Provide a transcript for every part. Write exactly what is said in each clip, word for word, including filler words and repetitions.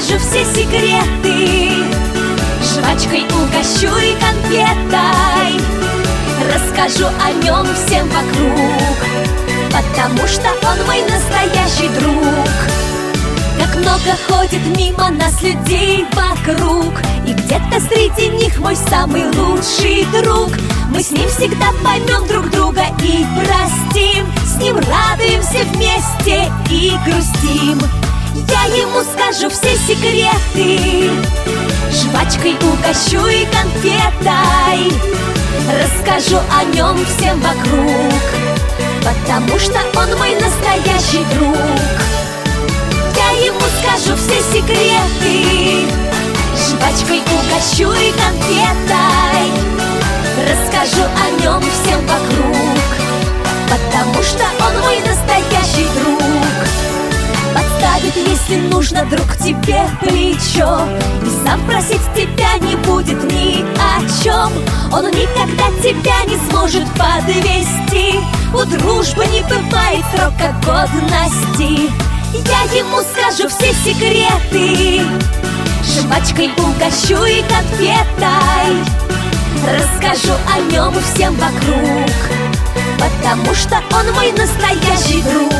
скажу все секреты, жвачкой угощу и конфетой, расскажу о нем всем вокруг, потому что он мой настоящий друг. Как много ходит мимо нас людей вокруг, и где-то среди них мой самый лучший друг. Мы с ним всегда поймем друг друга и простим, с ним радуемся вместе и грустим. Я ему скажу все секреты, жвачкой угощу и конфетой, расскажу о нем всем вокруг, потому что он мой настоящий друг. Я ему скажу все секреты, жвачкой угощу и конфетой, расскажу о нем всем вокруг, потому что он мой настоящий друг. Подставит, если нужно, друг, тебе плечо, и сам просить тебя не будет ни о чем. Он никогда тебя не сможет подвести, у дружбы не бывает срока годности. Я ему скажу все секреты, жвачкой угощу и конфетой, расскажу о нем всем вокруг, потому что он мой настоящий друг.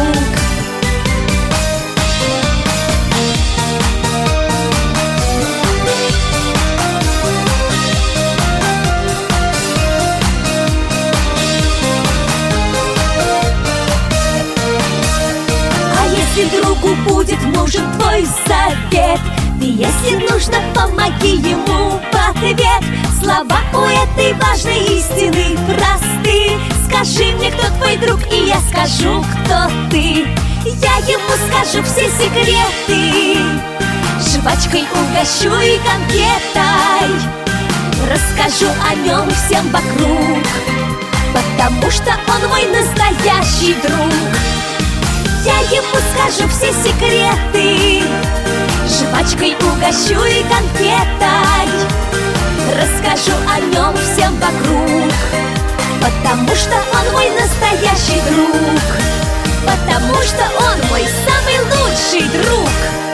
Если другу будет нужен твой совет, ты, если нужно, помоги ему в ответ. Слова у этой важной истины просты. Скажи мне, кто твой друг, и я скажу, кто ты. Я ему скажу все секреты, жвачкой угощу и конфетой, расскажу о нем всем вокруг, потому что он мой настоящий друг. Я ему скажу все секреты, жвачкой угощу и конфетой, расскажу о нем всем вокруг, потому что он мой настоящий друг, потому что он мой самый лучший друг.